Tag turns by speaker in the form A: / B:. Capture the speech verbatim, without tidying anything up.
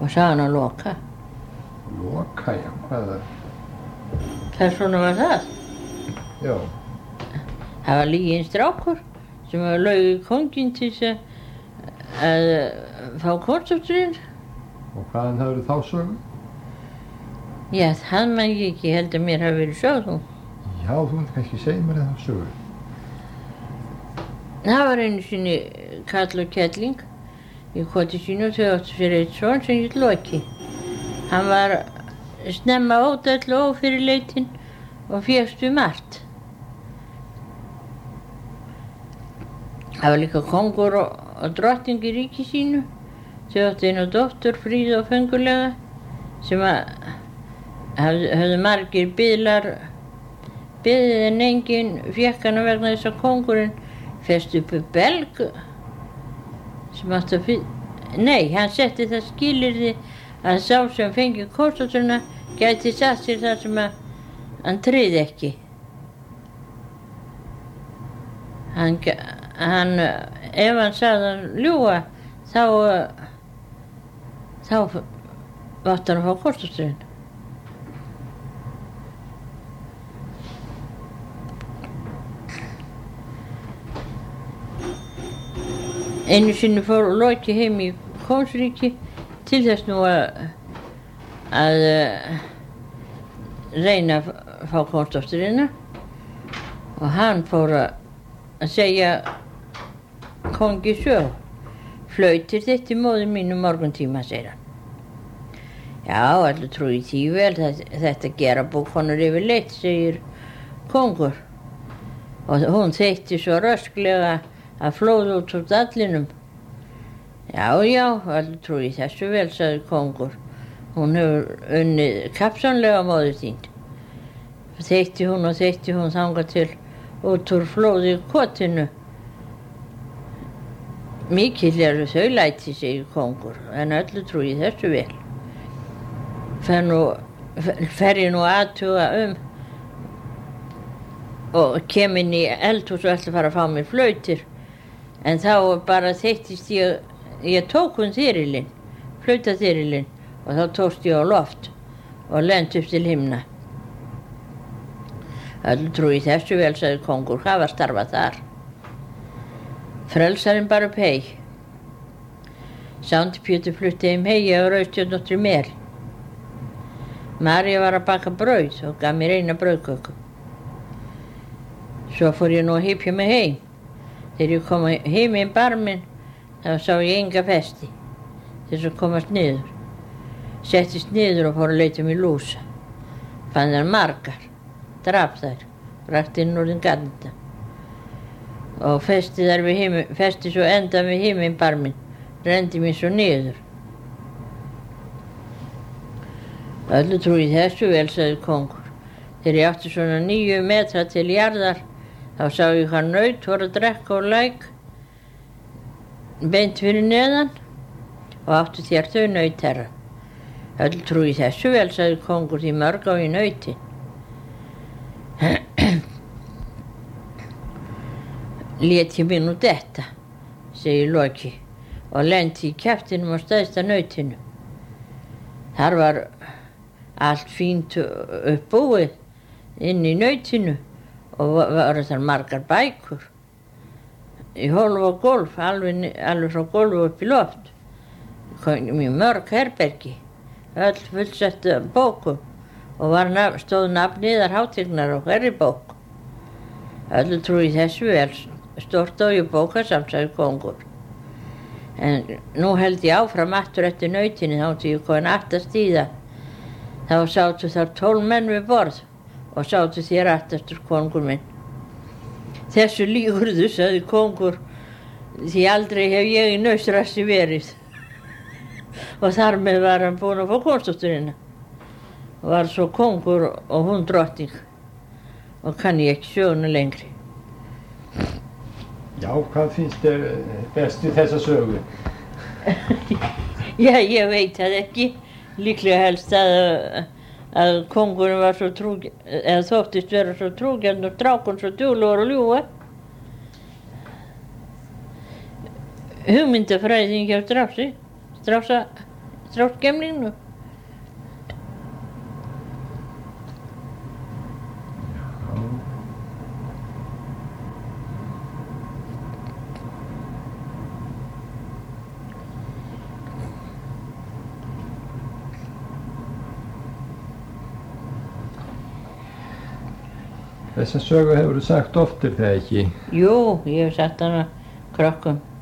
A: og sagði hann að Loka.
B: Loka, já, hvaða?
A: Persóna var það?
B: Já.
A: Það var lyginn strákur sem var laug kónginn til þess að fá konsúlturinn.
B: Og hvaðan hafði þá sögu?
A: Já, það man ég ekki, ég held að mér hafi verið sögð hún.
B: Já, þú vilt kannski segja mér það sögu.
A: Það var einu sinni kall og kettling í koti sínu og þau áttu sér eitt son sem hét Loki. Hann var snemma ódæll og ófyrirleitinn og fékkst við margt. Það var líka kongur og, og drottning í ríki sínu. Þau áttu einu dóttur, fríða og fengulega, sem að hafði, hafði margir biðlar, biðið en enginn fékk hana vegna þess að kongurinn festi upp belg sem átti að fyrir... Nei, hann setti það skilyrði að sá sem fengi konsúltuna gæti satt sér það sem að hann tryði ekki. Hann, hann, ef hann sagði hann ljúga, þá, þá átti hann að fá konsúlturinn. Einu sinni fór Loki heim í Kóngsríki til þess nú að, að reyna að fá konsúlturina og hann fór að segja kongi sög. Flautir þitt í móður mínu morguntíma, segir hann. Já, allir trúi því vel, þetta gera búkonur yfirleitt, segir kongur. Og hún þeitti svo rösklega að flóða út úr dallinum. Já, já, allir trúi þessu vel, sagði kongur. Hún hefur unnið kapsamlega móður þín. Þeitti hún og þeitti hún þangað til út úr flóði kotinu. Mikill eru þau læti, segir kongur, en allir trúi þessu vel. Fer, nú, fer ég nú aðtuga um og kem inn í eldhús og ætla að fara að fá mér flautir. En þá bara þeittist ég, ég tók hún þyrilinn, flautaþyrilinn, og þá tókst ég á loft og lent upp til himna. Allir trúi þessu vel, sagði kongur, hvað var starfað þar? Frelsarinn bar upp hey. Sándi Pétur flutti heim hei og raustjörnóttri meri. María var að baka brauð og gaf mér eina brauðköku. Svo fór ég nú að hypja mig heim. Þegar ég kom heim í barminn, þá sá ég enga festi til þess að komast niður. Settist niður og fór að leita mig lúsa. Fann þær margar, drap þær, brakti inn úr þeim garnita. Og festi þær við heiminn, festi svo enda við heiminn barminn, rendi mig svo niður. Öllu trúi þessu vel, sagði kongur. Þegar ég átti svona níu metra til jarðar, þá sá ég hvað naut voru að drekka og læk beint fyrir neðan og áttu þér þau naut herra. Öll trúi þessu vel, sagði kongur, því mörg á í nauti. Lét ég mig nú detta, segir Loki, og lenti í kjaftinum á stærsta nautinu. Þar var allt fínt uppbúið inn í nautinu og voru þar margar bækur í hólf og gólf, alveg, alveg frá gólf upp í loft. Mjög mörg herbergi, öll fullsett bókum og var nafn, stóð nafniðar hátignar og hverri bók. Öllu trúi þessu vel, stórt á ég bóka samt, sagði kongur. En nú held ég áfram aftur eftir nautinu, þá til ég komin aftast í það. Þá sátu þar tólf menn við borð og sátu þér aftastur, kongur minn. Þessu lýgurðu, sagði kongur, því aldrei hef ég í nausrassi verið. Og þar með var hann búinn að fá konsúlturina. Var svo kongur og hún drottning. Og kann ég ekki söguna lengri.
B: Já, hvað finnst þér best í þessa sögu?
A: Já, ég veit það ekki. Líklega helst að, að kongurinn var svo trúgjarn, eða þóttist vera svo trúgjarn og strákurinn svo duglegur að ljúga. Hugmyndafræðing hjá Strási, Strása þróttgemlingnu.
B: Þessa sögu hefur þú sagt oftir þegar ekki?
A: Jú, ég hef sagt hana krökkum.